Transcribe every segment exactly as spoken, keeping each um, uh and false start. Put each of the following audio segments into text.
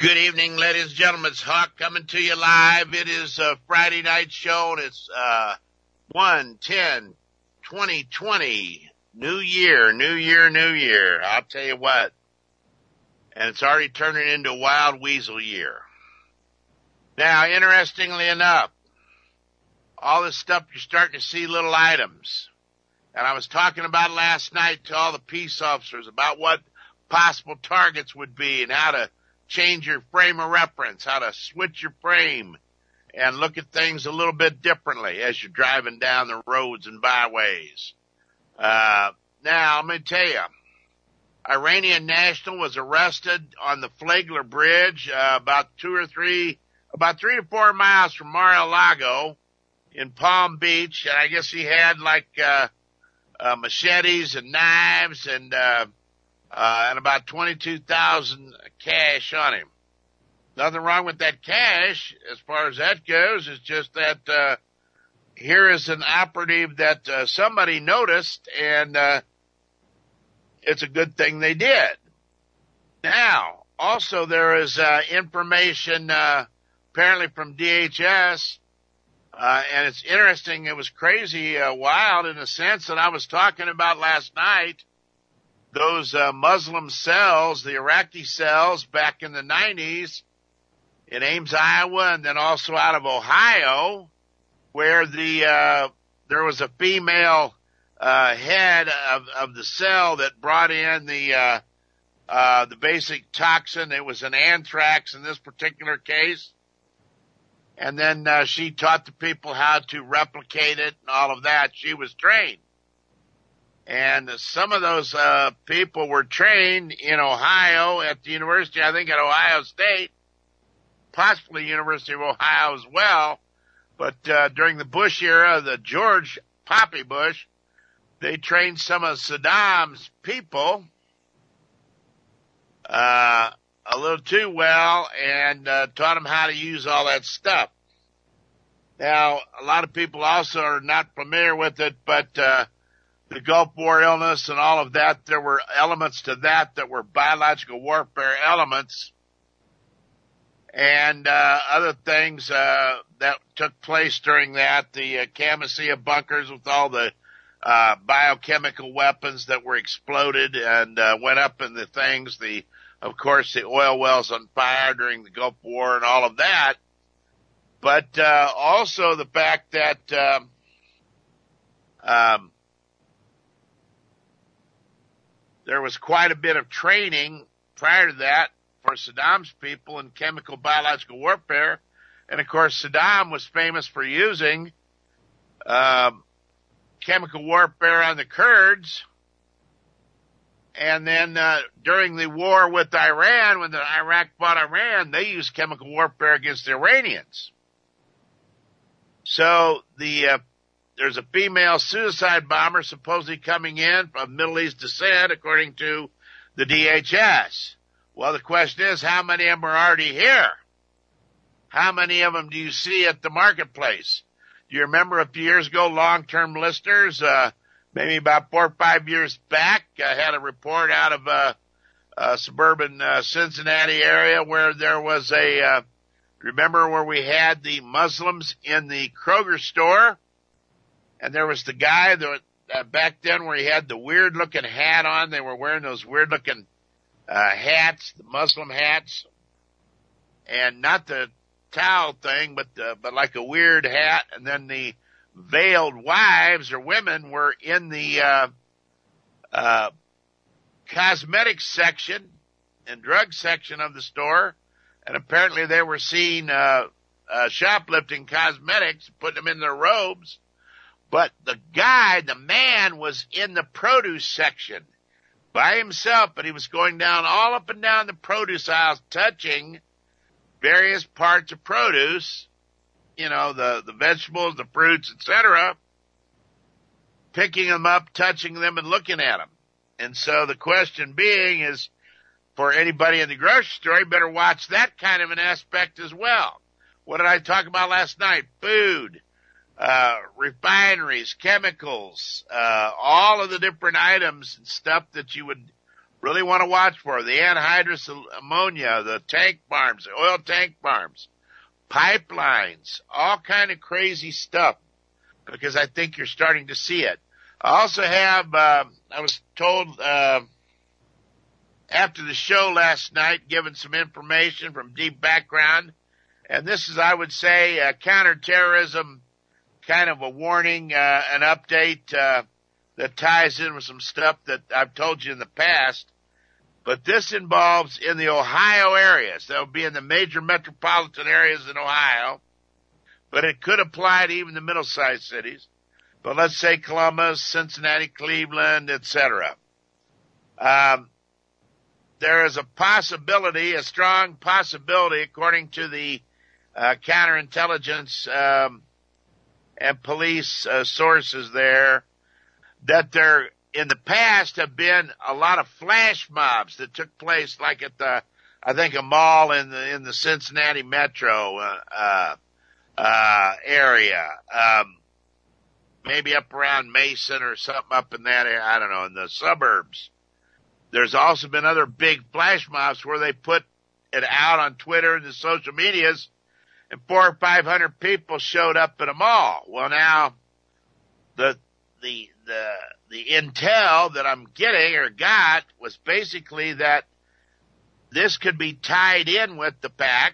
Good evening, ladies and gentlemen. It's Hawk coming to you live. It is a Friday night show, and it's uh one ten twenty twenty. New year, new year, new year. I'll tell you what. And it's already turning into Wild Weasel year. Now, interestingly enough, all this stuff, you're starting to see little items. And I was talking about last night to all the peace officers about what possible targets would be and how to change your frame of reference, how to switch your frame and look at things a little bit differently as you're driving down the roads and byways. Uh, now, I'm going to tell you, Iranian national was arrested on the Flagler Bridge, uh, about two or three, about three to four miles from Mar-a-Lago in Palm Beach. And I guess he had like, uh, uh, machetes and knives and, uh, Uh, and about twenty-two thousand cash on him. Nothing wrong with that cash as far as that goes. It's just that, uh, here is an operative that, uh, somebody noticed, and, uh, it's a good thing they did. Now, also there is, uh, information, uh, apparently from D H S, uh, and it's interesting. It was crazy, uh, wild in the sense that I was talking about last night. Those uh, Muslim cells, the Iraqi cells back in the nineties in Ames, Iowa, and then also out of Ohio, where the uh, there was a female uh, head of, of the cell that brought in the uh, uh, the basic toxin. It was an anthrax in this particular case. And then uh, she taught the people how to replicate it and all of that. She was trained. And some of those uh, people were trained in Ohio at the university, I think at Ohio State, possibly University of Ohio as well. But uh, during the Bush era, the George Poppy Bush, they trained some of Saddam's people uh, a little too well and uh, taught them how to use all that stuff. Now, a lot of people also are not familiar with it, but uh, the Gulf War illness and all of that, there were elements to that that were biological warfare elements and uh, other things uh, that took place during that, the uh, Camisea bunkers with all the uh, biochemical weapons that were exploded and uh, went up in the things, the, of course, the oil wells on fire during the Gulf War and all of that, but uh, also the fact that um, um, there was quite a bit of training prior to that for Saddam's people in chemical biological warfare. And of course, Saddam was famous for using um, chemical warfare on the Kurds. And then uh, during the war with Iran, when the Iraq fought Iran, they used chemical warfare against the Iranians. So the uh, there's a female suicide bomber supposedly coming in from Middle East descent, according to the D H S. Well, the question is, how many of them are already here? How many of them do you see at the marketplace? Do you remember a few years ago, long-term listeners, uh, maybe about four or five years back, I had a report out of uh, uh, suburban uh, Cincinnati area where there was a, uh, remember where we had the Muslims in the Kroger store? And there was the guy that uh, back then where he had the weird-looking hat on. They were wearing those weird-looking uh, hats, the Muslim hats, and not the towel thing, but the, but like a weird hat. And then the veiled wives or women were in the uh, uh, cosmetics section and drug section of the store, and apparently they were seen uh, uh, shoplifting cosmetics, putting them in their robes. But the guy, the man, was in the produce section by himself, but he was going down all up and down the produce aisles, touching various parts of produce, you know, the, the vegetables, the fruits, et cetera, picking them up, touching them, and looking at them. And so the question being is, for anybody in the grocery store, you better watch that kind of an aspect as well. What did I talk about last night? Food. Uh, refineries, chemicals, uh, all of the different items and stuff that you would really want to watch for. The anhydrous ammonia, the tank farms, the oil tank farms, pipelines, all kind of crazy stuff, because I think you're starting to see it. I also have, uh, I was told uh, after the show last night, given some information from Deep Background, and this is, I would say, a counterterrorism kind of a warning, uh, an update uh, that ties in with some stuff that I've told you in the past. But this involves in the Ohio areas. That would be in the major metropolitan areas in Ohio. But it could apply to even the middle-sized cities. But let's say Columbus, Cincinnati, Cleveland, et cetera. Um, there is a possibility, a strong possibility, according to the uh, counterintelligence um, and police uh, sources there, that there in the past have been a lot of flash mobs that took place, like at the, I think, a mall in the in the Cincinnati metro uh, uh, uh area, um, maybe up around Mason or something up in that area. I don't know, in the suburbs. There's also been other big flash mobs where they put it out on Twitter and the social medias, and four or five hundred people showed up at a mall. Well, now the the the the intel that I'm getting or got was basically that this could be tied in with the fact.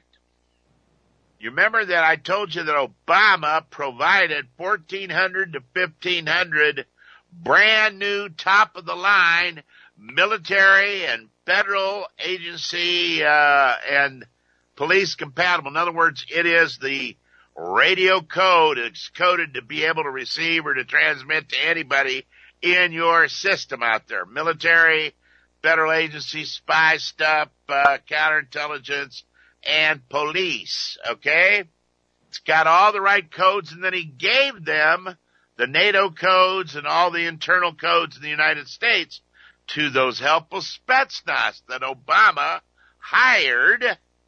You remember that I told you that Obama provided fourteen hundred to fifteen hundred brand new top of the line military and federal agency uh and police compatible. In other words, it is the radio code. It's coded to be able to receive or to transmit to anybody in your system out there. Military, federal agency, spy stuff, uh, counterintelligence, and police. Okay? It's got all the right codes, and then he gave them the NATO codes and all the internal codes in the United States to those helpful Spetsnaz that Obama hired.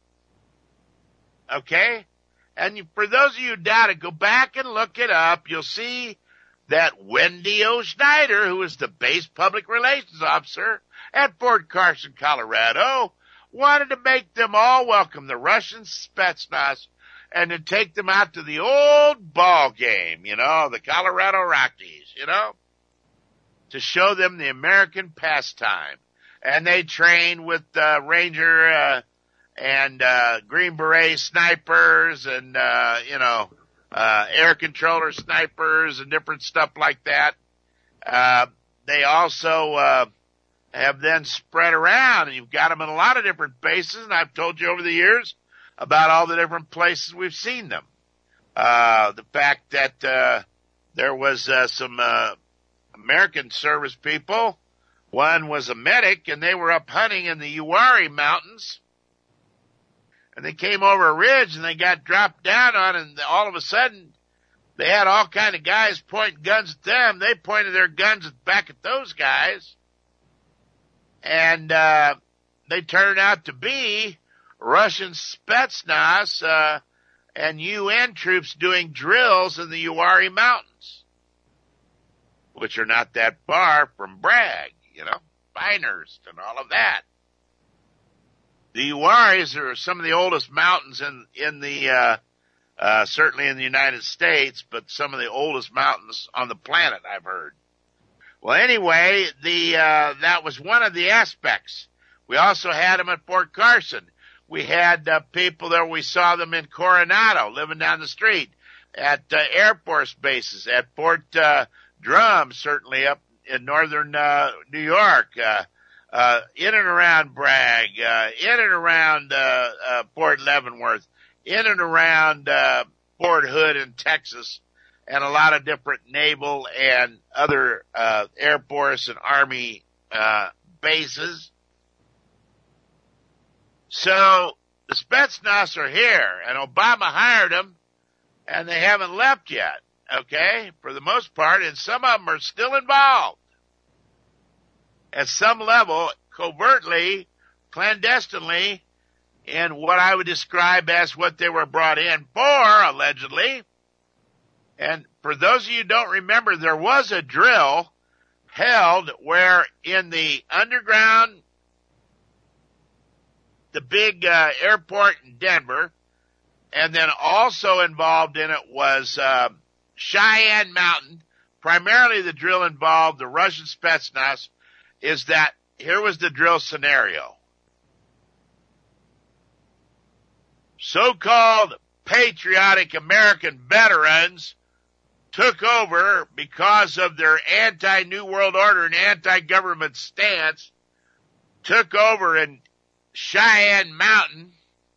Okay? And for those of you who doubt it, go back and look it up. You'll see that Wendy O. Schneider, who is the base public relations officer at Fort Carson, Colorado, wanted to make them all welcome, the Russian Spetsnaz, and to take them out to the old ball game, you know, the Colorado Rockies, you know, to show them the American pastime. And they trained with uh, Ranger uh, and uh, Green Beret snipers and, uh, you know, uh, air controller snipers and different stuff like that. Uh, they also uh, have then spread around, and you've got them in a lot of different bases, and I've told you over the years about all the different places we've seen them. Uh, the fact that uh, there was uh, some uh, American service people. One was a medic, and they were up hunting in the Uwharrie Mountains. And they came over a ridge, and they got dropped down on, and all of a sudden, they had all kind of guys pointing guns at them. They pointed their guns back at those guys. And uh they turned out to be Russian Spetsnaz uh, and U N troops doing drills in the Uwharrie Mountains, which are not that far from Bragg, you know, Pinehurst and all of that. The Uwharries are some of the oldest mountains in in the uh, uh certainly in the United States, but some of the oldest mountains on the planet, I've heard. Well, anyway, the uh that was one of the aspects. We also had them at Fort Carson. We had uh, people there. We saw them in Coronado, living down the street, at uh, Air Force bases, at Fort uh, Drum, certainly up in northern uh, New York, uh, uh, in and around Bragg, uh, in and around uh, uh, Fort Leavenworth, in and around uh, Fort Hood in Texas, and a lot of different naval and other uh, Air Force and Army uh, bases. So the Spetsnaz are here, and Obama hired them, and they haven't left yet, okay, for the most part, and some of them are still involved at some level, covertly, clandestinely, in what I would describe as what they were brought in for, allegedly. And for those of you who don't remember, there was a drill held where in the underground the big uh, airport in Denver, and then also involved in it was uh, Cheyenne Mountain. Primarily the drill involved the Russian Spetsnaz. Is that here was the drill scenario. So-called patriotic American veterans took over because of their anti-New World Order and anti-government stance, took over in Cheyenne Mountain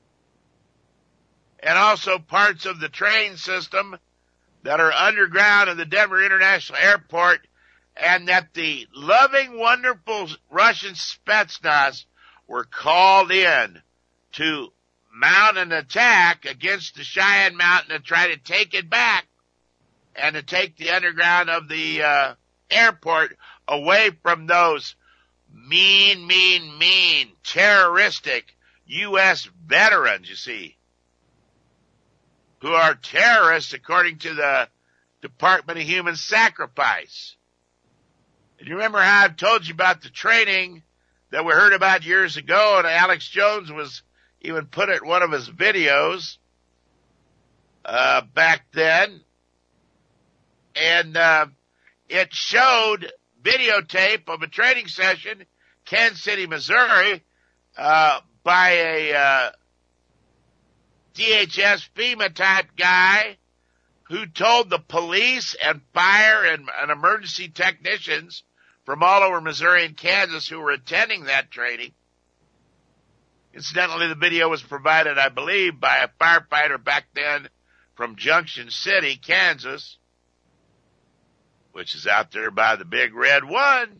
and also parts of the train system that are underground in the Denver International Airport, and that the loving, wonderful Russian Spetsnaz were called in to mount an attack against the Cheyenne Mountain and try to take it back and to take the underground of the uh, airport away from those mean, mean, mean, terroristic U S veterans, you see, who are terrorists according to the Department of Human Sacrifice. And you remember how I've told you about the training that we heard about years ago, and Alex Jones was even put it in one of his videos uh, back then. And uh, it showed videotape of a training session, Kansas City, Missouri, uh, by a uh, D H S FEMA type guy who told the police and fire and, and emergency technicians from all over Missouri and Kansas who were attending that training. Incidentally, the video was provided, I believe, by a firefighter back then from Junction City, Kansas, which is out there by the Big Red One.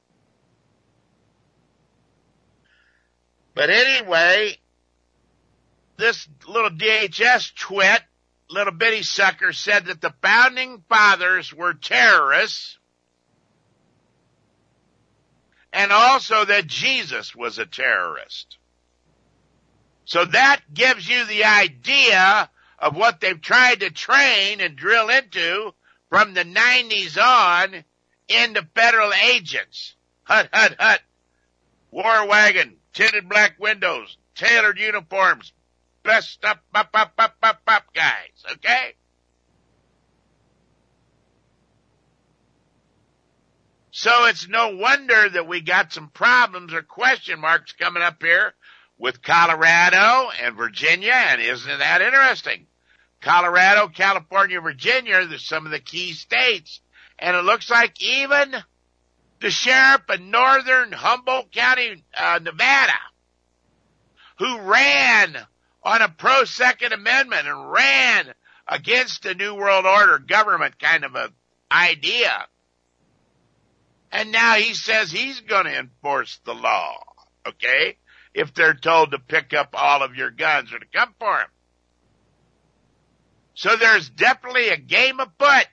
But anyway, this little D H S twit, little bitty sucker, said that the founding fathers were terrorists, and also that Jesus was a terrorist. So that gives you the idea of what they've tried to train and drill into from the nineties on into federal agents. Hut, hut, hut. War wagon, tinted black windows, tailored uniforms, best up, up, up, up, up, up guys, okay? So it's no wonder that we got some problems or question marks coming up here with Colorado and Virginia, and isn't that interesting? Colorado, California, Virginia, there's some of the key states, and it looks like even the sheriff in northern Humboldt County, uh, Nevada, who ran on a pro-Second Amendment and ran against a New World Order government kind of a idea, and now he says he's going to enforce the law, okay? If they're told to pick up all of your guns or to come for them. So there's definitely a game afoot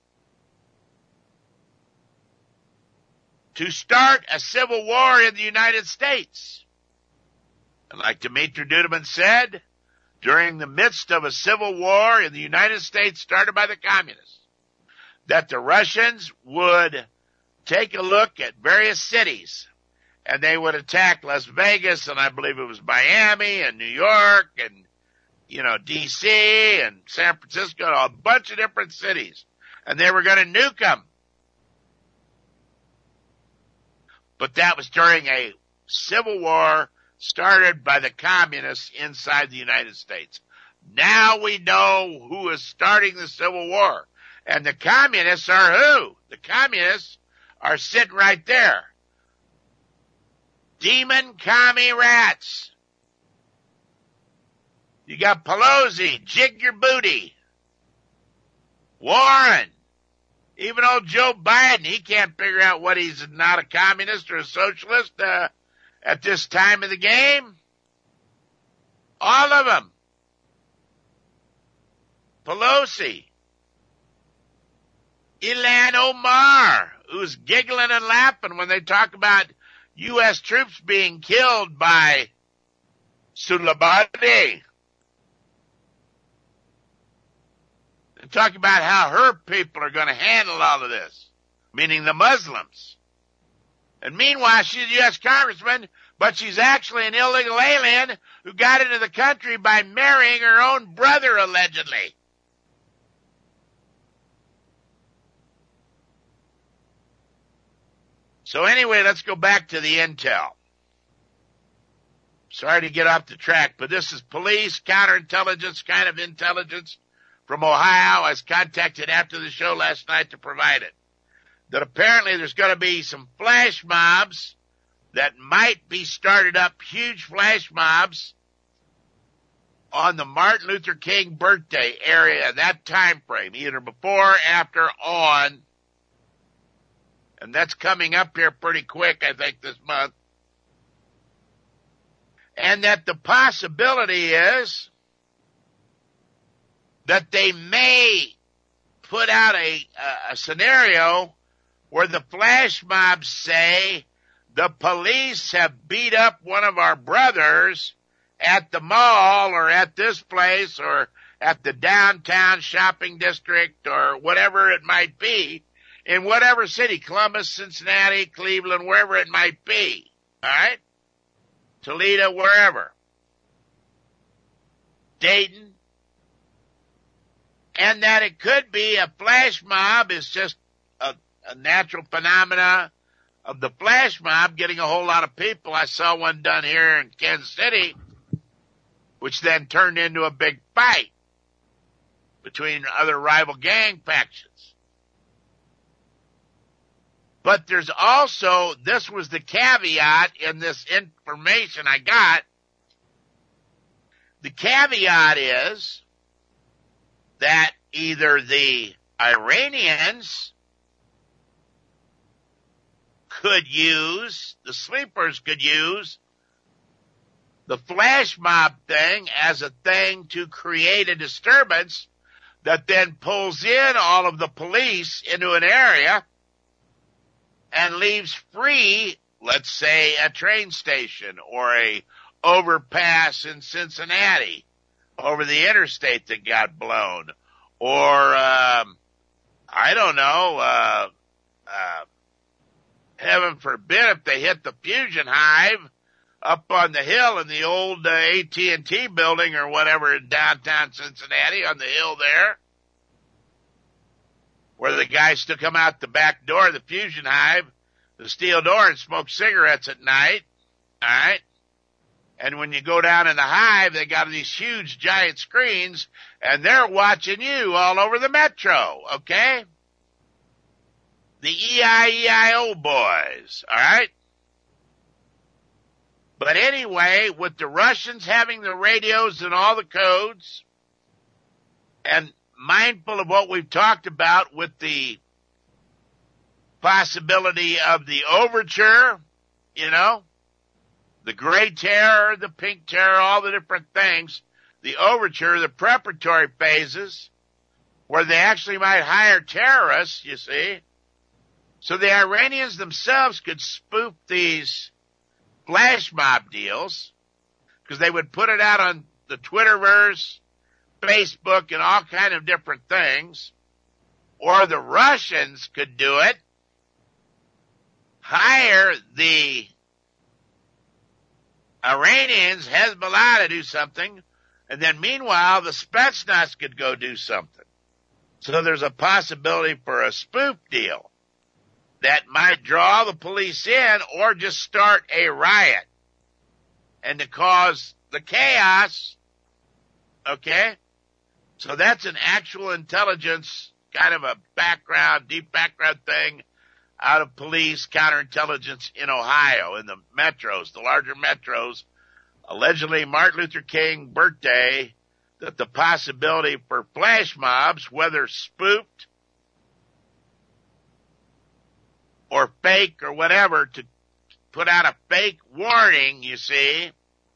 to start a civil war in the United States. And like Dimitri Duduman said, during the midst of a civil war in the United States started by the communists, that the Russians would take a look at various cities, and they would attack Las Vegas, and I believe it was Miami and New York and, you know, D C and San Francisco, a bunch of different cities. And they were going to nuke them. But that was during a civil war started by the communists inside the United States. Now we know who is starting the civil war. And the communists are who? The communists are sitting right there. Demon commie rats. You got Pelosi, jig your booty. Warren. Even old Joe Biden, he can't figure out what he's not a communist or a socialist uh, at this time of the game. All of them. Pelosi. Ilhan Omar, who's giggling and laughing when they talk about U S troops being killed by Soleimani. And talk about how her people are going to handle all of this, meaning the Muslims. And meanwhile, she's a U S congressman, but she's actually an illegal alien who got into the country by marrying her own brother, allegedly. So anyway, let's go back to the intel. Sorry to get off the track, but this is police, counterintelligence kind of intelligence from Ohio. I was contacted after the show last night to provide it. That apparently there's going to be some flash mobs that might be started up, huge flash mobs on the Martin Luther King birthday area, that time frame, either before, after, on. And that's coming up here pretty quick, I think, this month. And that the possibility is that they may put out a, a, a scenario where the flash mobs say the police have beat up one of our brothers at the mall or at this place or at the downtown shopping district or whatever it might be in whatever city, Columbus, Cincinnati, Cleveland, wherever it might be. All right? Toledo, wherever. Dayton. And that it could be a flash mob is just a, a natural phenomena of the flash mob getting a whole lot of people. I saw one done here in Kansas City, which then turned into a big fight between other rival gang factions. But there's also, this was the caveat in this information I got. The caveat is that either the Iranians could use, the sleepers could use the flash mob thing as a thing to create a disturbance that then pulls in all of the police into an area and leaves free, let's say, a train station or a overpass in Cincinnati over the interstate that got blown, or um, I don't know, uh, uh, heaven forbid if they hit the Fusion Hive up on the hill in the old uh, A T and T building or whatever in downtown Cincinnati on the hill there, where the guys still come out the back door of the Fusion Hive, the steel door, and smoke cigarettes at night, all right? And when you go down in the Hive, they got these huge giant screens, and they're watching you all over the metro, okay? The E I E I O boys, all right? But anyway, with the Russians having the radios and all the codes, and mindful of what we've talked about with the possibility of the overture, you know, the gray terror, the pink terror, all the different things, the overture, the preparatory phases, where they actually might hire terrorists, you see. So the Iranians themselves could spoof these flash mob deals, because they would put it out on the Twitterverse, Facebook, and all kind of different things. Or the Russians could do it, hire the Iranians, Hezbollah, to do something, and then meanwhile the Spetsnaz could go do something. So there's a possibility for a spoof deal that might draw the police in or just start a riot and to cause the chaos, okay? So that's an actual intelligence, kind of a background, deep background thing out of police counterintelligence in Ohio, in the metros, the larger metros, allegedly Martin Luther King birthday, that the possibility for flash mobs, whether spoofed or fake or whatever, to put out a fake warning, you see,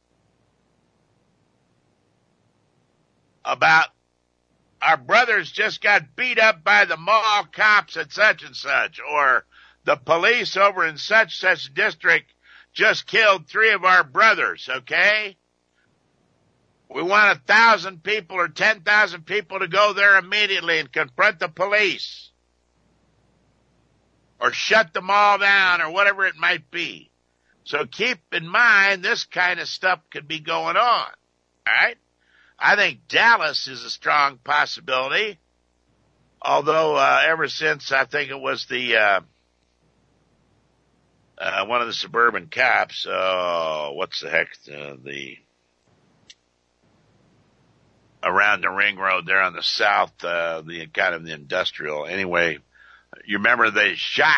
about our brothers just got beat up by the mall cops at such and such, or the police over in such such district just killed three of our brothers, okay? We want a thousand people or ten thousand people to go there immediately and confront the police, or shut them all down, or whatever it might be. So keep in mind this kind of stuff could be going on. All right? I think Dallas is a strong possibility. Although uh, ever since I think it was the uh, uh, one of the suburban cops, uh, what's the heck, uh, the around the ring road there on the south, uh, the kind of the industrial. Anyway, you remember they shot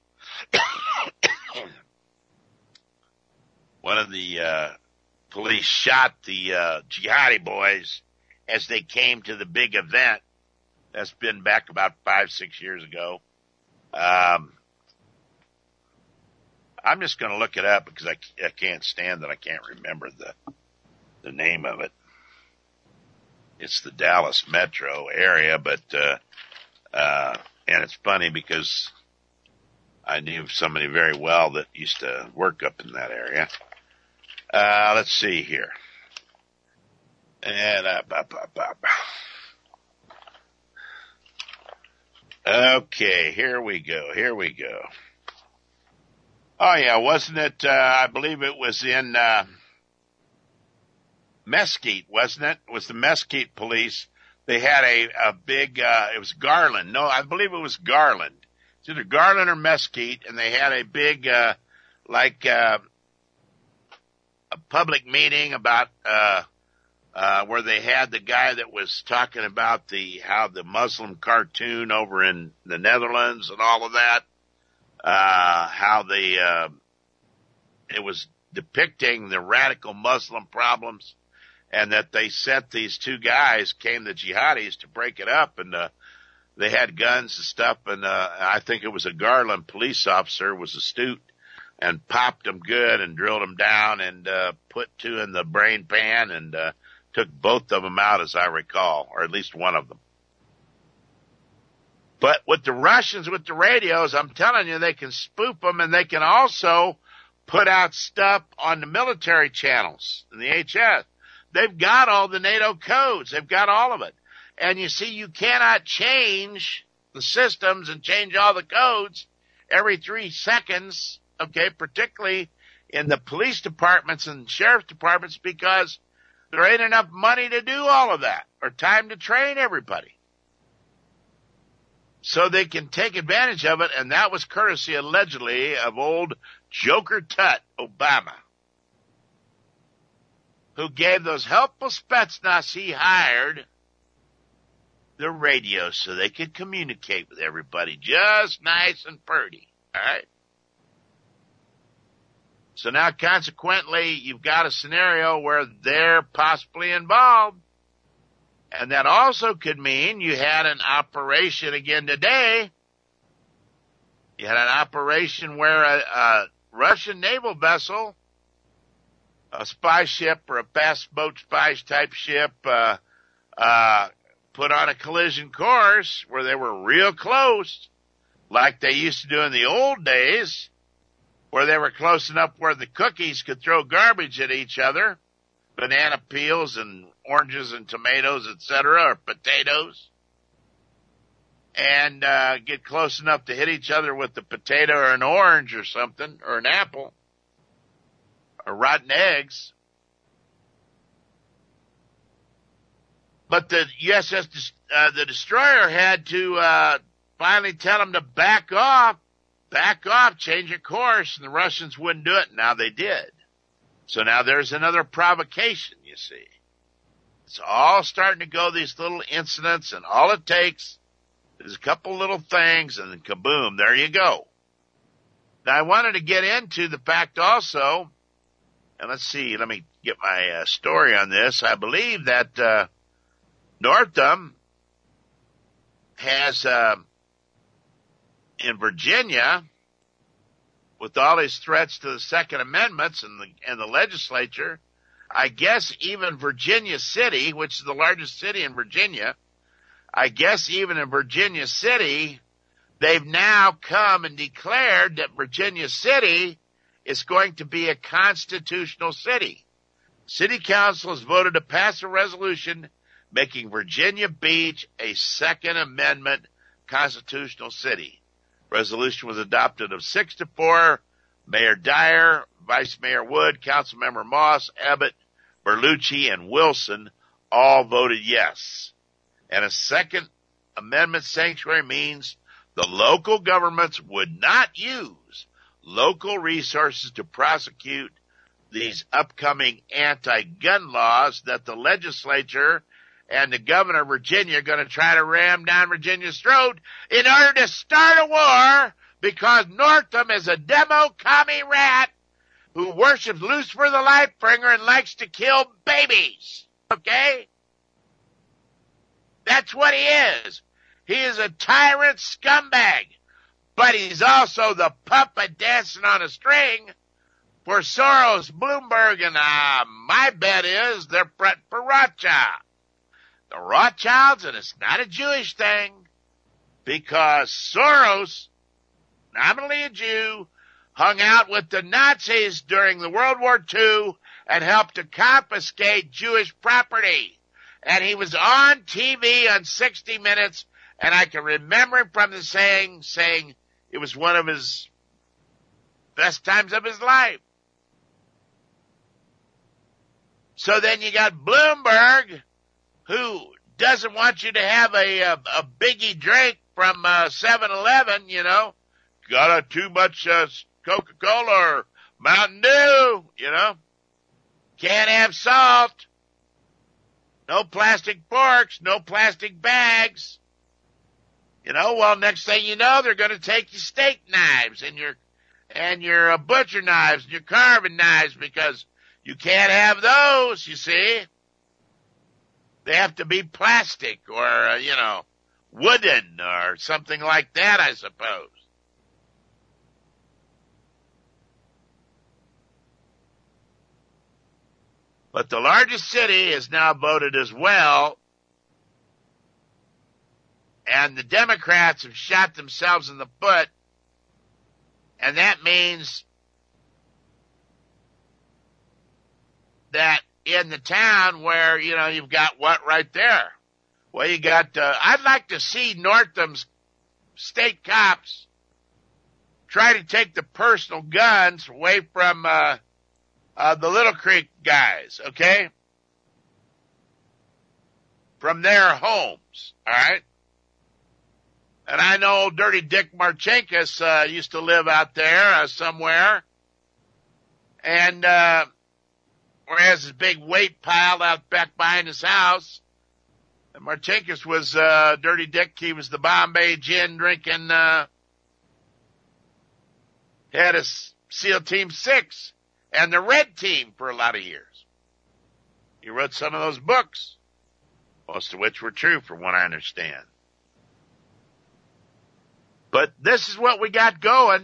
one of the uh, police shot the uh, jihadi boys as they came to the big event. That's been back about five, six years ago. Um, I'm just going to look it up because I, I can't stand that I can't remember the the name of it. It's the Dallas metro area, but uh, uh, and it's funny because I knew somebody very well that used to work up in that area. Uh, let's see here. And uh, bah, bah, bah, bah. Okay, here we go. Here we go. Oh yeah, wasn't it? Uh, I believe it was in uh, Mesquite, wasn't it? It was the Mesquite police. They had a a big. Uh, it was Garland. No, I believe it was Garland. It's either Garland or Mesquite, and they had a big, uh, like, uh, a public meeting about uh, uh, where they had the guy that was talking about the how the Muslim cartoon over in the Netherlands and all of that. Uh, how the, uh, it was depicting the radical Muslim problems and that they sent these two guys, came the jihadis to break it up and, uh, they had guns and stuff and, uh, I think it was a Garland police officer was astute and popped them good and drilled them down and, uh, put two in the brain pan and, uh, took both of them out as I recall, or at least one of them. But with the Russians, with the radios, I'm telling you, they can spoof them and they can also put out stuff on the military channels in the H S. They've got all the NATO codes. They've got all of it. And you see, you cannot change the systems and change all the codes every three seconds, okay, particularly in the police departments and sheriff's departments because there ain't enough money to do all of that or time to train everybody. So they can take advantage of it, and that was courtesy, allegedly, of old Joker Tut Obama, who gave those helpful Spetsnaz he hired the radio so they could communicate with everybody just nice and pretty, all right? So now, consequently, you've got a scenario where they're possibly involved. And that also could mean you had an operation again today. You had an operation where a, a Russian naval vessel, a spy ship or a fast boat spy type ship, uh, uh, put on a collision course where they were real close, like they used to do in the old days, where they were close enough where the cookies could throw garbage at each other, banana peels and oranges and tomatoes, et cetera, or potatoes, and uh, get close enough to hit each other with the potato or an orange or something, or an apple, or rotten eggs. But the U S S, uh, the destroyer had to uh, finally tell them to back off, back off, change your course, and the Russians wouldn't do it. Now they did. So now there's another provocation, you see. It's all starting to go, these little incidents, and all it takes is a couple little things, and then kaboom, there you go. Now, I wanted to get into the fact also, and let's see, let me get my uh, story on this. I believe that uh, Northam has, uh, in Virginia, with all his threats to the Second Amendments and the, and the legislature, I guess even Virginia City, which is the largest city in Virginia, I guess even in Virginia City, they've now come and declared that Virginia City is going to be a constitutional city. City Council has voted to pass a resolution making Virginia Beach a Second Amendment constitutional city. Resolution was adopted of six to four, Mayor Dyer, Vice Mayor Wood, Councilmember Moss, Abbott, Berlucci, and Wilson all voted yes. And a Second Amendment sanctuary means the local governments would not use local resources to prosecute these upcoming anti-gun laws that the legislature and the governor of Virginia are going to try to ram down Virginia's throat in order to start a war because Northam is a demo-commie rat who worships Lucifer the Lightbringer and likes to kill babies. Okay? That's what he is. He is a tyrant scumbag. But he's also the puppet dancing on a string for Soros, Bloomberg, and uh, my bet is they're fretting for Rothschild. The Rothschilds, and it's not a Jewish thing, because Soros, nominally a Jew, hung out with the Nazis during the World War Two and helped to confiscate Jewish property. And he was on T V on sixty minutes, and I can remember him from the saying, saying it was one of his best times of his life. So then you got Bloomberg, who doesn't want you to have a, a, a biggie drink from uh, seven eleven, you know. Got a too much uh, Coca-Cola or Mountain Dew, you know. Can't have salt. No plastic forks, no plastic bags. You know, well, next thing you know, they're going to take your steak knives and your and your uh, butcher knives and your carving knives because you can't have those, you see. They have to be plastic or, uh, you know, wooden or something like that, I suppose. But the largest city is now voted as well, and the Democrats have shot themselves in the foot, and that means that in the town where, you know, you've got what right there? Well, you got, uh, I'd like to see Northam's state cops try to take the personal guns away from, uh, uh, the Little Creek guys, okay? From their homes, alright? And I know Dirty Dick Marchenkus, uh, used to live out there, uh, somewhere. And, uh, where he has his big weight pile out back behind his house. And Marchenkus was, uh, Dirty Dick. He was the Bombay gin drinking, uh, had a SEAL Team six and the Red Team for a lot of years. He wrote some of those books, most of which were true from what I understand. But this is what we got going.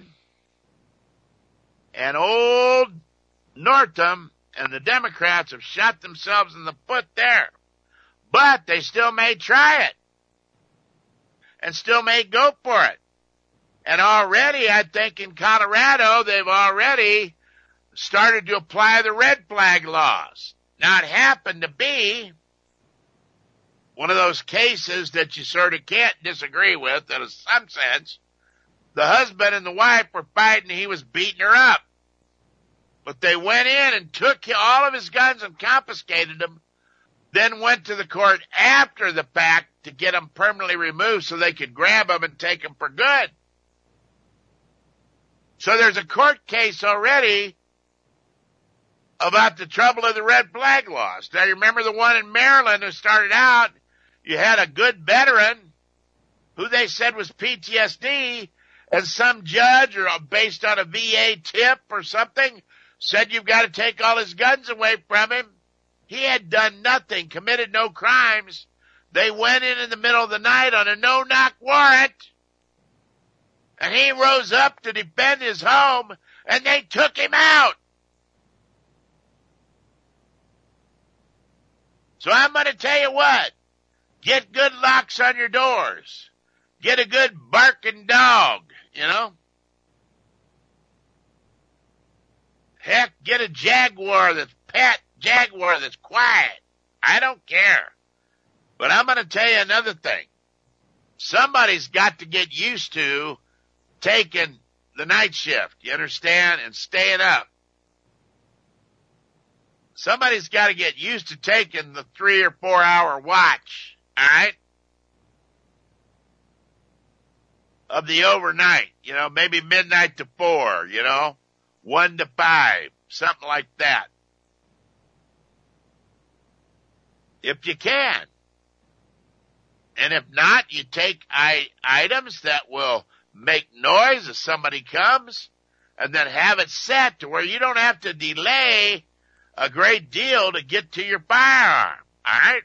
And old Northam and the Democrats have shot themselves in the foot there. But they still may try it. And still may go for it. And already, I think in Colorado, they've already started to apply the red flag laws. Now, it happened to be one of those cases that you sort of can't disagree with in some sense. The husband and the wife were fighting, he was beating her up. But they went in and took all of his guns and confiscated them, then went to the court after the fact to get them permanently removed so they could grab them and take them for good. So there's a court case already about the trouble of the red flag laws. Now, you remember the one in Maryland who started out, you had a good veteran who they said was P T S D, and some judge, or based on a V A tip or something, said you've got to take all his guns away from him. He had done nothing, committed no crimes. They went in in the middle of the night on a no-knock warrant, and he rose up to defend his home, and they took him out. So I'm going to tell you what. Get good locks on your doors. Get a good barking dog, you know. Heck, get a Jaguar that's pet Jaguar that's quiet. I don't care. But I'm going to tell you another thing. Somebody's got to get used to taking the night shift, you understand, and staying up. Somebody's got to get used to taking the three or four hour watch, all right, of the overnight, you know, maybe midnight to four, you know, one to five, something like that. If you can. And if not, you take I- items that will make noise as somebody comes and then have it set to where you don't have to delay a great deal to get to your firearm, all right?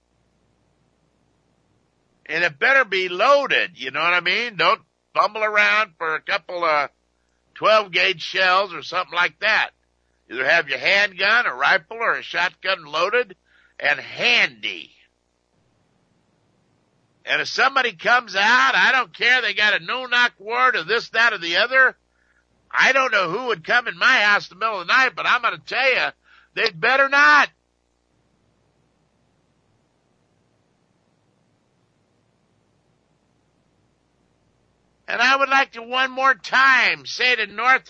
And it better be loaded, you know what I mean? Don't fumble around for a couple of twelve gauge shells or something like that. Either have your handgun, a rifle, or a shotgun loaded and handy. And if somebody comes out, I don't care, they got a no-knock warrant or this, that, or the other. I don't know who would come in my house in the middle of the night, but I'm going to tell you, they'd better not. And I would like to one more time say to North,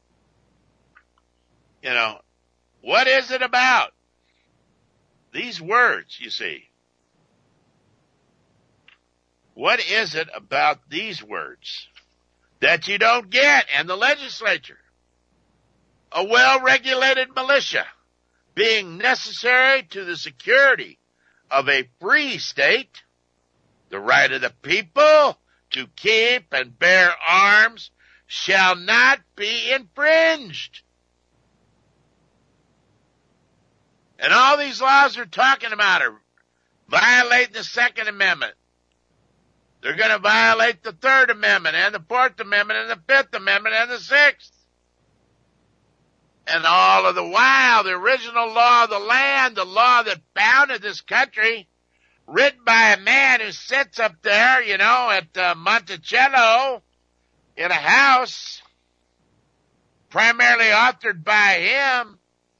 you know, what is it about? These words, you see. What is it about these words that you don't get in the legislature? A well-regulated militia being necessary to the security of a free state, the right of the people to keep and bear arms shall not be infringed. And all these laws they're talking about are violating the Second Amendment. They're going to violate the Third Amendment and the Fourth Amendment and the Fifth Amendment and the Sixth. And all of the while, the original law of the land, the law that founded this country, written by a man who sits up there, you know, at uh, Monticello in a house, primarily authored by him,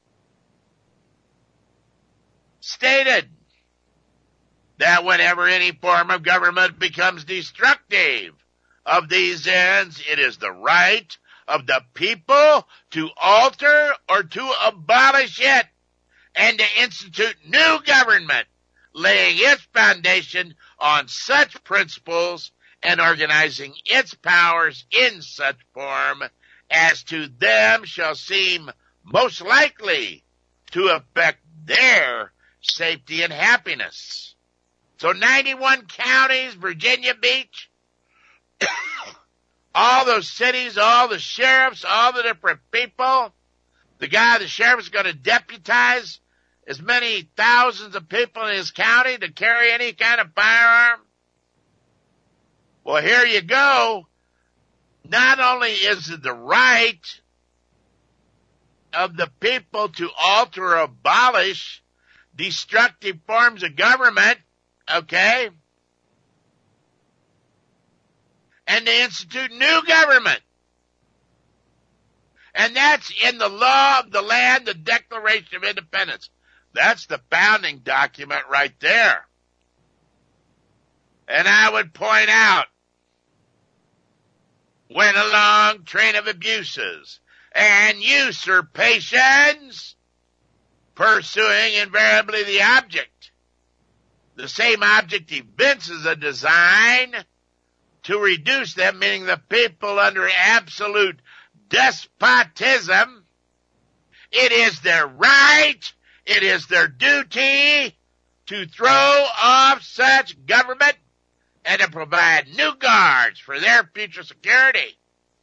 stated that whenever any form of government becomes destructive of these ends, it is the right of the people to alter or to abolish it and to institute new government, laying its foundation on such principles and organizing its powers in such form as to them shall seem most likely to affect their safety and happiness. So ninety-one counties, Virginia Beach, all those cities, all the sheriffs, all the different people, the guy, the sheriff is going to deputize as many thousands of people in his county to carry any kind of firearm. Well, here you go. Not only is it the right of the people to alter or abolish destructive forms of government, okay, and to institute new government. And that's in the law of the land, the Declaration of Independence. That's the founding document right there. And I would point out, when a long train of abuses and usurpations, pursuing invariably the object, the same object evinces a design to reduce them, meaning the people under absolute despotism, it is their right, it is their duty to throw off such government and to provide new guards for their future security.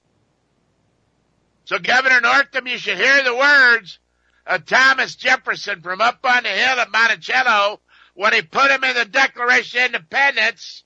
So Governor Northam, you should hear the words of Thomas Jefferson from up on the hill at Monticello when he put him in the Declaration of Independence.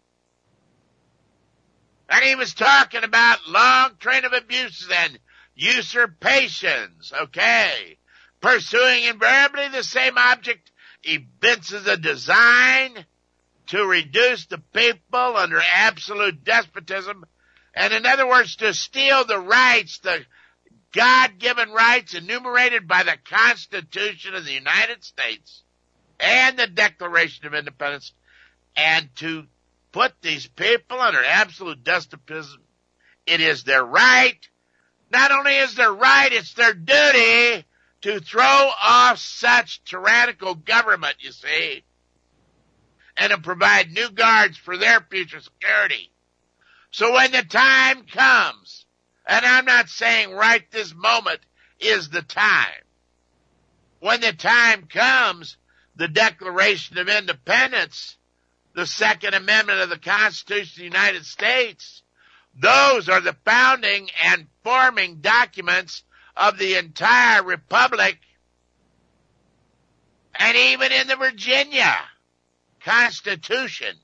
And he was talking about long train of abuses and usurpations, okay? Pursuing invariably the same object evinces a design to reduce the people under absolute despotism, and in other words, to steal the rights, the God-given rights enumerated by the Constitution of the United States and the Declaration of Independence, and to put these people under absolute despotism. It is their right Not only is their right, it's their duty to throw off such tyrannical government, you see, and to provide new guards for their future security. So when the time comes, and I'm not saying right this moment is the time, when the time comes, the Declaration of Independence, the Second Amendment of the Constitution of the United States, those are the founding and forming documents of the entire republic. And even in the Virginia Constitution,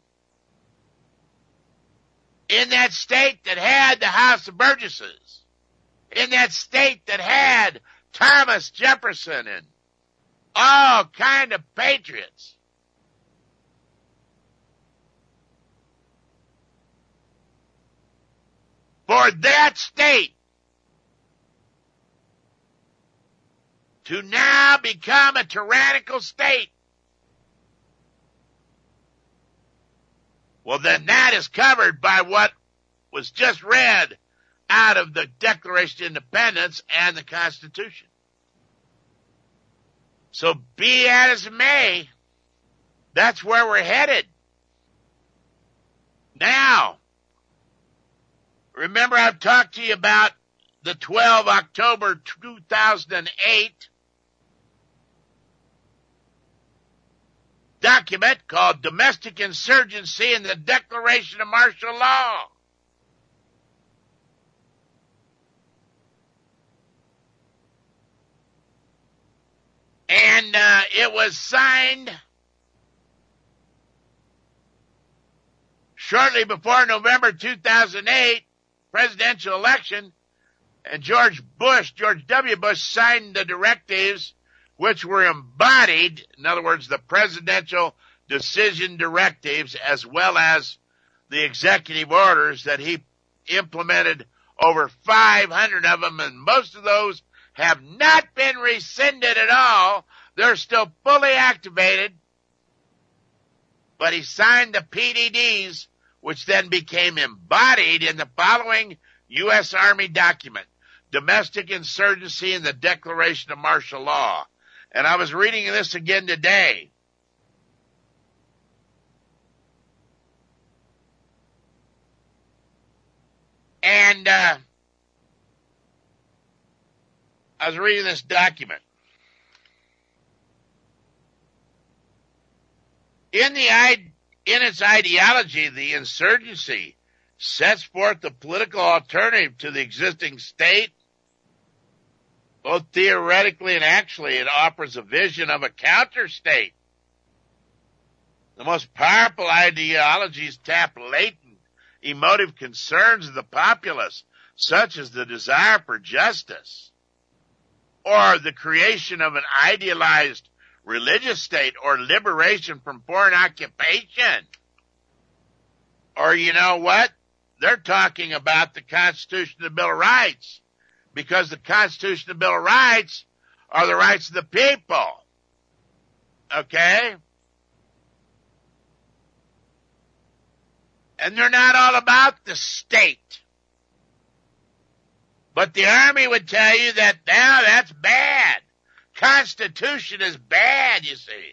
in that state that had the House of Burgesses, in that state that had Thomas Jefferson and all kind of patriots, for that state to now become a tyrannical state, well, then that is covered by what was just read out of the Declaration of Independence and the Constitution. So be that as it may, that's where we're headed. Now, remember I've talked to you about the twelve October two thousand eight document called Domestic Insurgency and the Declaration of Martial Law. And uh, it was signed shortly before November two thousand eight presidential election, and George Bush, George W. Bush signed the directives which were embodied, in other words, the presidential decision directives as well as the executive orders that he implemented, over five hundred of them, and most of those have not been rescinded at all. They're still fully activated. But he signed the P D Ds, which then became embodied in the following U S Army document, Domestic Insurgency and the Declaration of Martial Law. And I was reading this again today. And uh, I was reading this document. In the in its ideology, the insurgency sets forth the political alternative to the existing state. Both theoretically and actually, it offers a vision of a counter-state. The most powerful ideologies tap latent, emotive concerns of the populace, such as the desire for justice, or the creation of an idealized religious state, or liberation from foreign occupation. Or you know what? They're talking about the Constitution and the Bill of Rights, because the Constitution and the Bill of Rights are the rights of the people. Okay? And they're not all about the state. But the Army would tell you that now that's bad. Constitution is bad, you see.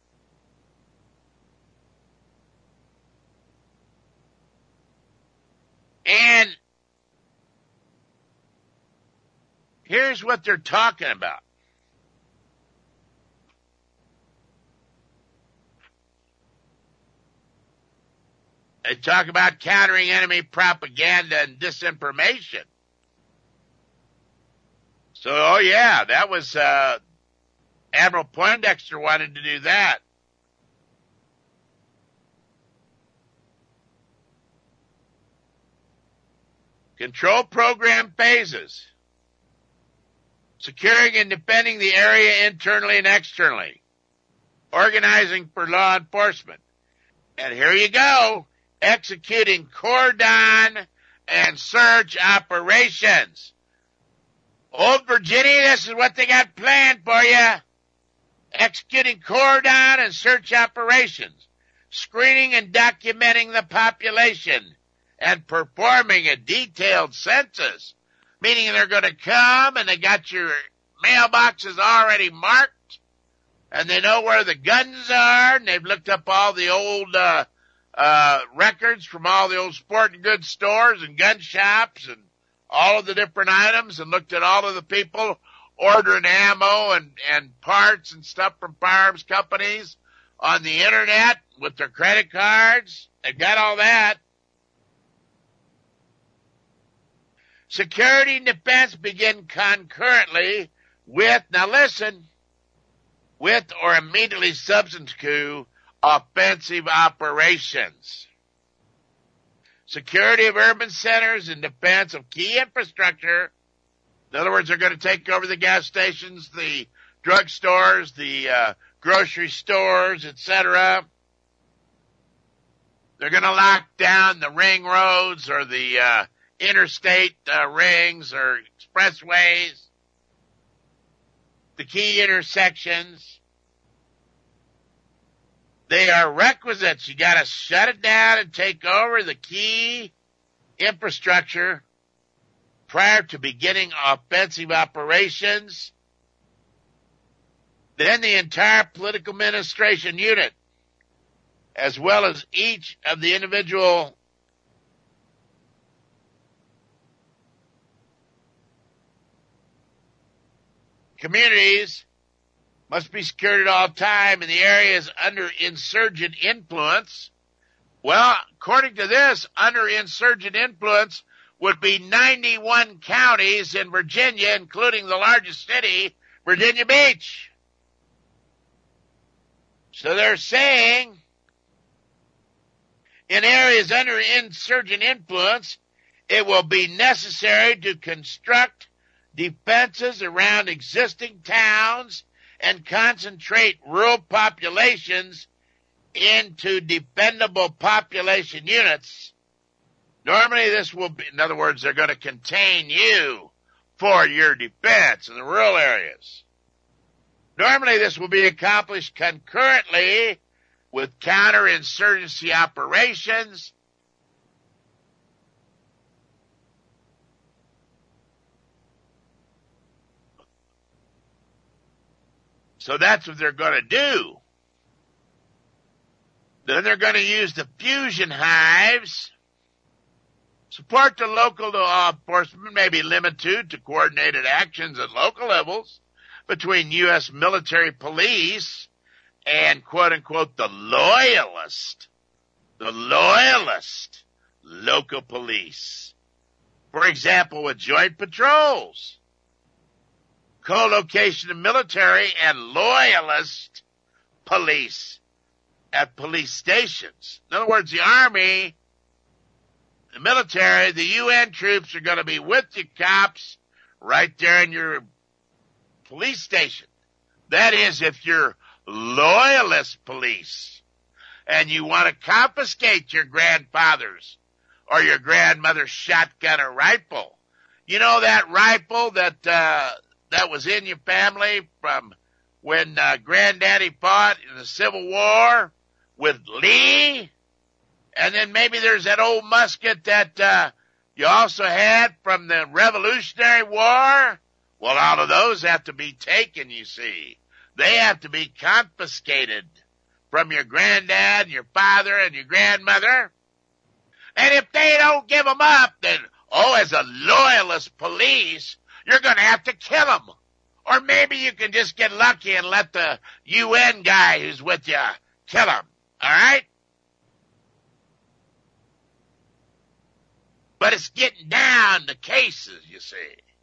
And here's what they're talking about. They talk about countering enemy propaganda and disinformation. So, oh yeah, that was, uh, Admiral Poindexter wanted to do that. Control program phases. Securing and defending the area internally and externally. Organizing for law enforcement. And here you go. Executing cordon and search operations. Old Virginia, this is what they got planned for you. Executing cordon and search operations. Screening and documenting the population. And performing a detailed census meaning they're going to come and they got your mailboxes already marked and they know where the guns are and they've looked up all the old, uh, uh, records from all the old sporting goods stores and gun shops and all of the different items and looked at all of the people ordering ammo and, and parts and stuff from firearms companies on the internet with their credit cards. They've got all that. Security and defense begin concurrently with, now listen, with or immediately subsequent to offensive operations. Security of urban centers and defense of key infrastructure. In other words, they're going to take over the gas stations, the drugstores, the uh, grocery stores, et cetera. They're going to lock down the ring roads or the uh, interstate uh, rings or expressways, the key intersections. They are requisites. You got to shut it down and take over the key infrastructure prior to beginning offensive operations. Then the entire political administration unit, as well as each of the individual communities, must be secured at all time in the areas under insurgent influence. Well, according to this, under insurgent influence would be ninety-one counties in Virginia, including the largest city, Virginia Beach. So they're saying in areas under insurgent influence, it will be necessary to construct defenses around existing towns and concentrate rural populations into defendable population units. Normally this will be, in other words, they're going to contain you for your defense in the rural areas. Normally this will be accomplished concurrently with counterinsurgency operations. So that's what they're going to do. Then they're going to use the fusion hives, support the local law enforcement, maybe limited to coordinated actions at local levels between U S military police and quote unquote the loyalist, the loyalist local police. For example, with joint patrols, co-location of military and loyalist police at police stations. In other words, the Army, the military, the U N troops are going to be with your cops right there in your police station. That is, if you're loyalist police and you want to confiscate your grandfather's or your grandmother's shotgun or rifle. You know that rifle that uh that was in your family from when uh, Granddaddy fought in the Civil War with Lee? And then maybe there's that old musket that uh, you also had from the Revolutionary War? Well, all of those have to be taken, you see. They have to be confiscated from your granddad, your father, and your grandmother. And if they don't give them up, then, oh, as a loyalist police, you're going to have to kill them. Or maybe you can just get lucky and let the U N guy who's with you kill them. All right? But it's getting down to cases, you see.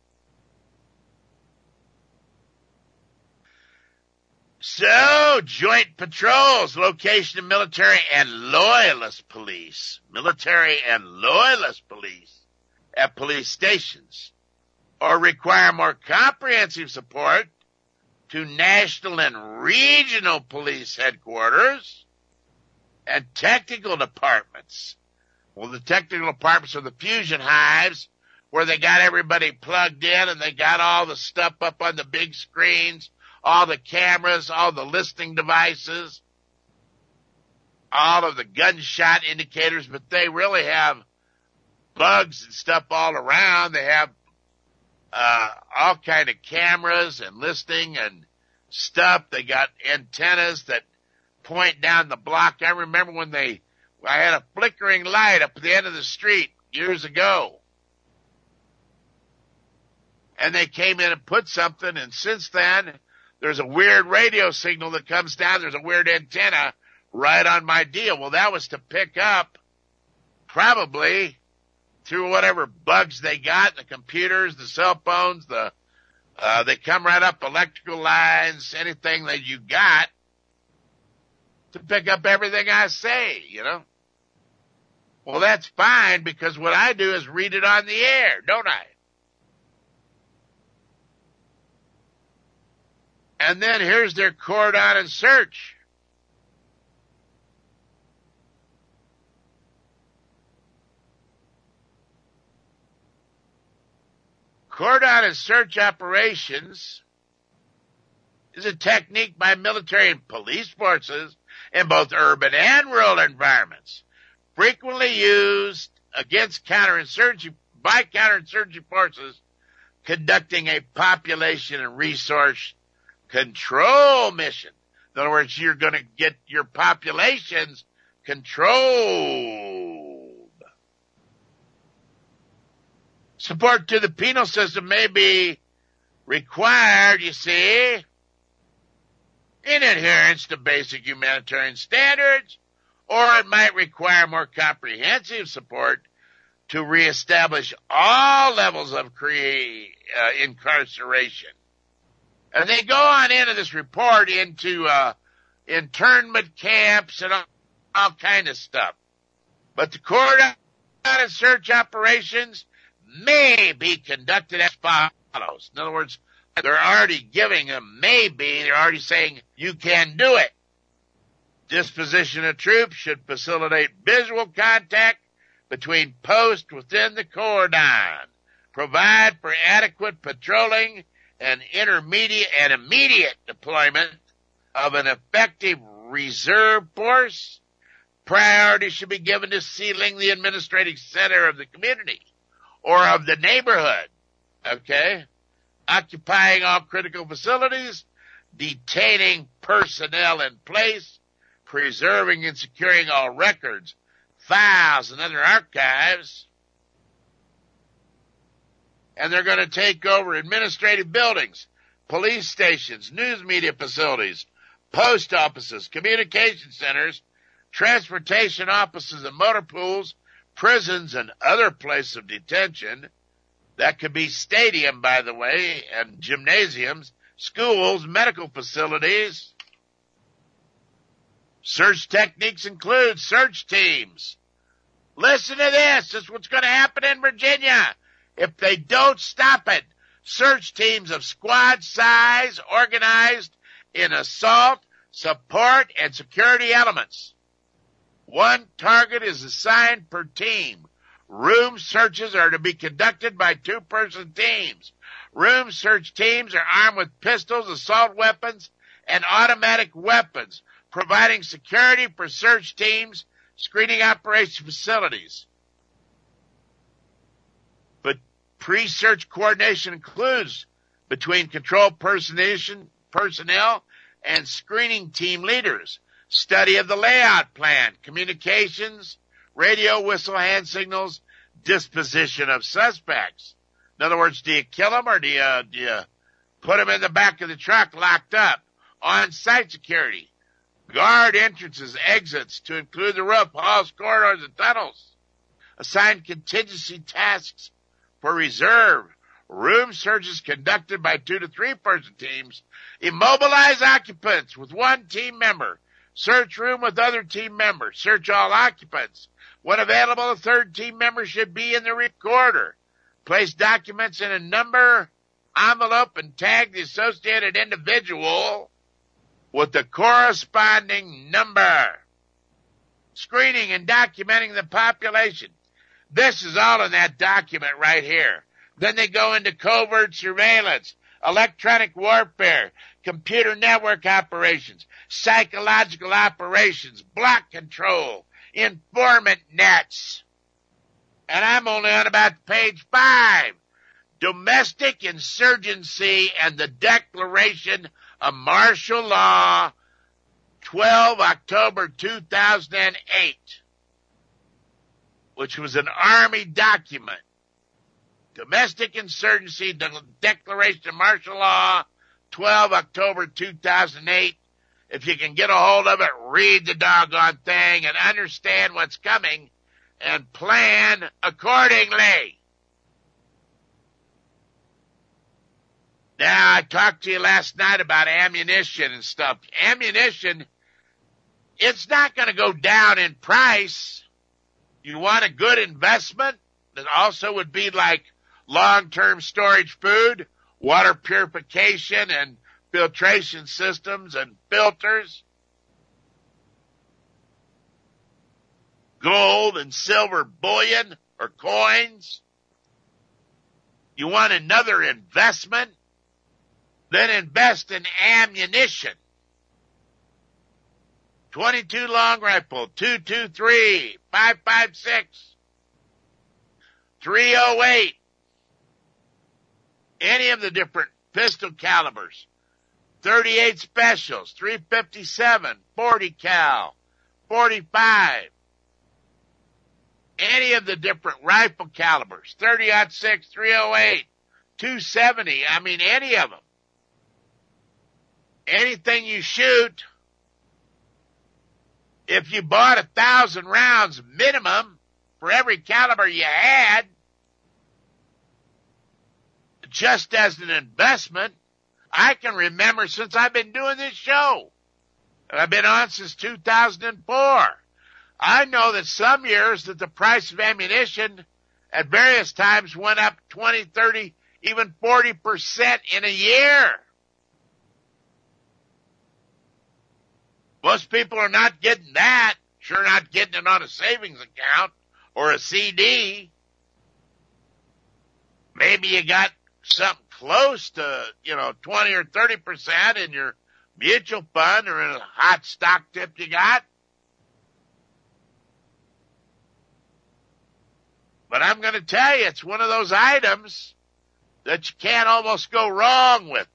So, joint patrols, location of military and loyalist police, military and loyalist police at police stations, or require more comprehensive support to national and regional police headquarters and technical departments. Well, the technical departments are the fusion hives where they got everybody plugged in and they got all the stuff up on the big screens, all the cameras, all the listening devices, all of the gunshot indicators, but they really have bugs and stuff all around. They have uh, all kind of cameras and listening and stuff. They got antennas that point down the block. I remember when they, I had a flickering light up at the end of the street years ago. And they came in and put something, and since then, there's a weird radio signal that comes down. There's a weird antenna right on my deal. Well, that was to pick up probably through whatever bugs they got, the computers, the cell phones, the, uh, they come right up electrical lines, anything that you got to pick up everything I say, you know. Well, that's fine because what I do is read it on the air, don't I? And then here's their cordon and search. Cordon and search operations is a technique by military and police forces in both urban and rural environments, frequently used against counterinsurgency by counterinsurgency forces conducting a population and resource control mission. In other words, you're going to get your populations controlled. Support to the penal system may be required, you see, in adherence to basic humanitarian standards, or it might require more comprehensive support to reestablish all levels of cre- uh, incarceration. And they go on into this report into uh, internment camps and all, all kind of stuff. But the cordon and search operations may be conducted as follows. In other words, they're already giving a maybe. They're already saying you can do it. Disposition of troops should facilitate visual contact between posts within the cordon. Provide for adequate patrolling and intermediate and immediate deployment of an effective reserve force. Priority should be given to sealing the administrative center of the community or of the neighborhood. Okay? Occupying all critical facilities, detaining personnel in place, preserving and securing all records, files, and other archives. And they're going to take over administrative buildings, police stations, news media facilities, post offices, communication centers, transportation offices and motor pools, prisons and other places of detention. That could be stadium, by the way, and gymnasiums, schools, medical facilities. Search techniques include search teams. Listen to this. This is what's going to happen in Virginia. If they don't stop it, search teams of squad size organized in assault, support, and security elements. One target is assigned per team. Room searches are to be conducted by two-person teams. Room search teams are armed with pistols, assault weapons, and automatic weapons, providing security for search teams, screening operation facilities. But pre-search coordination includes between control personnel and screening team leaders, study of the layout plan, communications, radio, whistle, hand signals, disposition of suspects. In other words, do you kill them or do you, do you put them in the back of the truck locked up? On-site security. Guard entrances, exits to include the roof, halls, corridors, and tunnels. Assign contingency tasks for reserve. Room searches conducted by two to three person teams. Immobilize occupants with one team member. Search room with other team members. Search all occupants. When available, a third team member should be in the recorder. Place documents in a number envelope and tag the associated individual with the corresponding number. Screening and documenting the population. This is all in that document right here. Then they go into covert surveillance, electronic warfare, computer network operations, psychological operations, block control, informant nets. And I'm only on about page five. Domestic Insurgency and the Declaration of Martial Law, twelve October two thousand eight, which was an Army document. Domestic Insurgency, the Declaration of Martial Law, twelve October two thousand eight. If you can get a hold of it, read the doggone thing and understand what's coming and plan accordingly. Now, I talked to you last night about ammunition and stuff. Ammunition, it's not going to go down in price. You want a good investment that also would be like long-term storage food, water purification and filtration systems and filters, gold and silver bullion or coins. You want another investment? Then invest in ammunition. twenty-two long rifle, two two three, five five six, three oh eight. Any of the different pistol calibers. thirty-eight specials, three fifty-seven, forty cal, forty-five. Any of the different rifle calibers, thirty aught six, three oh eight, two seventy. I mean, any of them. Anything you shoot, if you bought a thousand rounds minimum for every caliber you had, just as an investment, I can remember since I've been doing this show, and I've been on since two thousand four, I know that some years that the price of ammunition at various times went up twenty, thirty, even forty percent in a year. Most people are not getting that. Sure not getting it on a savings account or a C D. Maybe you got something close to, you know, twenty or thirty percent in your mutual fund or in a hot stock tip you got. But I'm going to tell you, it's one of those items that you can't almost go wrong with.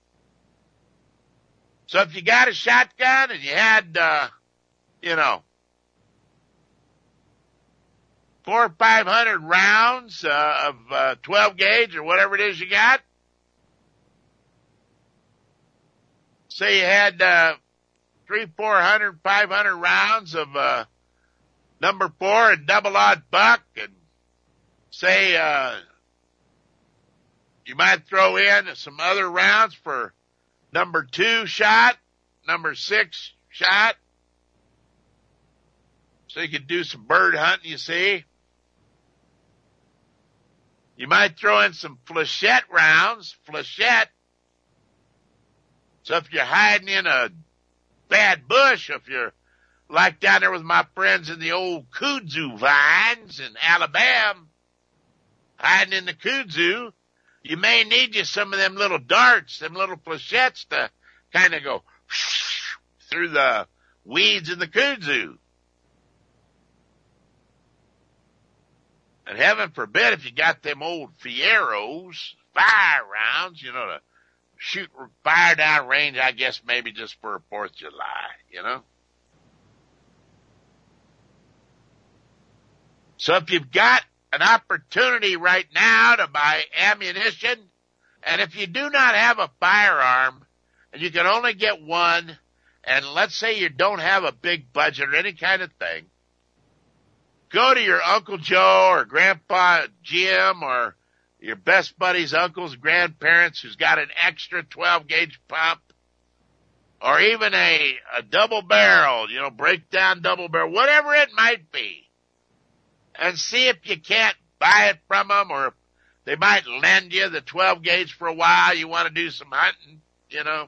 So if you got a shotgun and you had, uh, you know, four or five hundred rounds uh, of uh, twelve gauge or whatever it is you got, say you had uh, three, four hundred, five hundred rounds of uh, number four and double odd buck, and say uh, you might throw in some other rounds for number two shot, number six shot, so you could do some bird hunting, you see. You might throw in some flechette rounds, flechette. So if you're hiding in a bad bush, if you're like down there with my friends in the old kudzu vines in Alabama, hiding in the kudzu, you may need you some of them little darts, them little flechettes to kind of go through the weeds in the kudzu. And heaven forbid if you got them old Fieros, fire rounds, you know, to shoot fire down range, I guess maybe just for a fourth of July, you know. So if you've got an opportunity right now to buy ammunition, and if you do not have a firearm and you can only get one, and let's say you don't have a big budget or any kind of thing, go to your Uncle Joe or Grandpa Jim or your best buddy's uncles, grandparents who's got an extra twelve gauge pump, or even a, a double barrel, you know, breakdown double barrel, whatever it might be, and see if you can't buy it from them, or if they might lend you the twelve gauge for a while. You want to do some hunting, you know,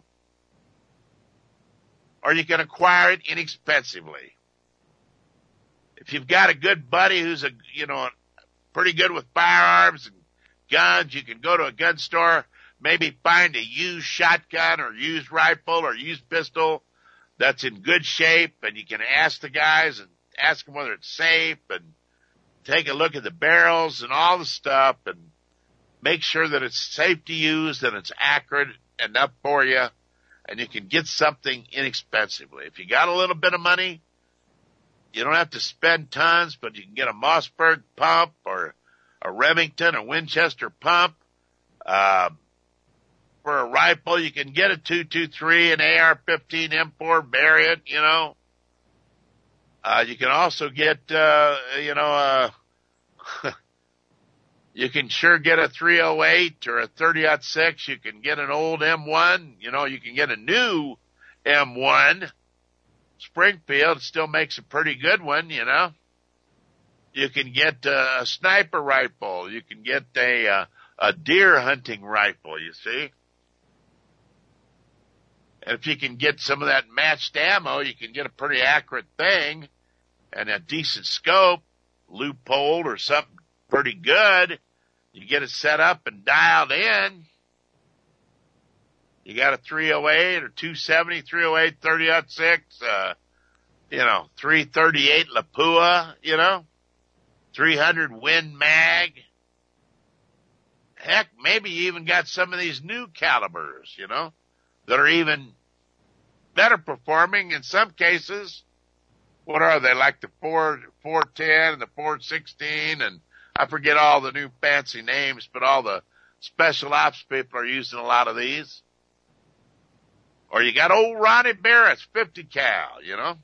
or you can acquire it inexpensively. If you've got a good buddy who's a, you know, pretty good with firearms and guns, you can go to a gun store, maybe find a used shotgun or used rifle or used pistol that's in good shape, and you can ask the guys and ask them whether it's safe and take a look at the barrels and all the stuff and make sure that it's safe to use, that it's accurate enough for you, and you can get something inexpensively. If you got a little bit of money, you don't have to spend tons, but you can get a Mossberg pump or a Remington or Winchester pump. Uh, for a rifle, you can get a two twenty-three, an A R fifteen M four variant, you know. Uh, you can also get, uh, you know, uh, you can sure get a three oh eight or a thirty oh six. You can get an old M one. You know, you can get a new M one. Springfield still makes a pretty good one, you know. You can get a sniper rifle. You can get a, uh, a deer hunting rifle, you see. And if you can get some of that matched ammo, you can get a pretty accurate thing and a decent scope, loophole or something pretty good. You get it set up and dialed in. You got a three oh eight or two seventy, three oh eight, thirty oh six, uh, you know, three thirty-eight Lapua, you know, three hundred Win Mag. Heck, maybe you even got some of these new calibers, you know, that are even better performing in some cases. What are they, like the four ten and the four sixteen, and I forget all the new fancy names, but all the special ops people are using a lot of these. Or you got old Ronnie Barrett's fifty cal, you know.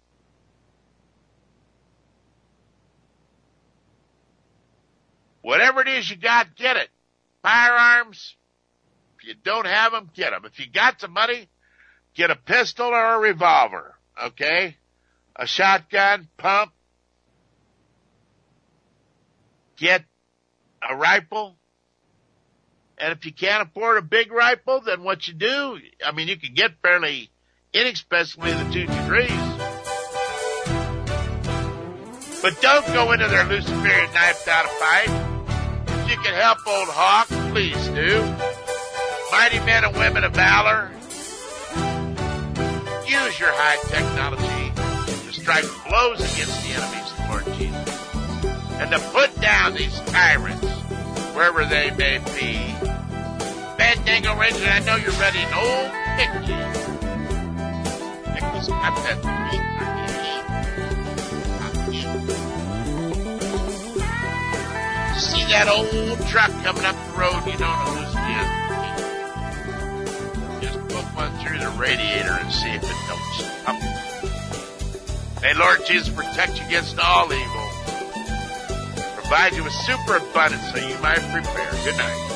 Whatever it is you got, get it. Firearms, if you don't have them, get them. If you got some money, get a pistol or a revolver, okay? A shotgun, pump. Get a rifle. And if you can't afford a big rifle, then what you do, I mean, you can get fairly inexpensively the two twenty-threes. But don't go into their Luciferian knife out a fight. If you can help old Hawk, please do. Mighty men and women of valor, use your high technology to strike blows against the enemies of the Lord Jesus, and to put down these tyrants wherever they may be. Fandango Ranger, I know you're ready. An old Mickey. Mickey's got that three thirty-eight. See that old truck coming up the road, you don't know who's in. Just put one through the radiator and see if it don't stop. May Lord Jesus protect you against all evil. Provide you with super abundance so you might prepare. Good night.